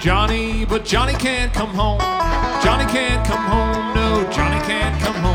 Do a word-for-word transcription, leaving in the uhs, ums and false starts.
Johnny, but Johnny can't come home. Johnny can't come home, no, Johnny can't come home.